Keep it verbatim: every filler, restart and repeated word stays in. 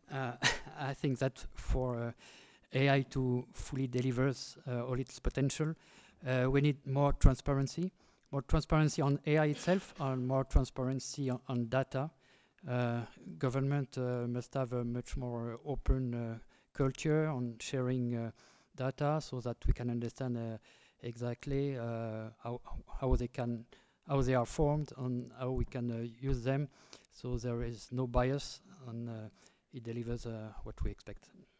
Uh, I think that for uh, A I to fully delivers uh, all its potential, uh, we need more transparency, more transparency on A I itself, and more transparency on, on data. Uh, government uh, must have a much more open uh, culture on sharing uh, data, so that we can understand uh, exactly uh, how, how they can how they are formed and how we can uh, use them, so there is no bias and uh, it delivers uh, what we expect.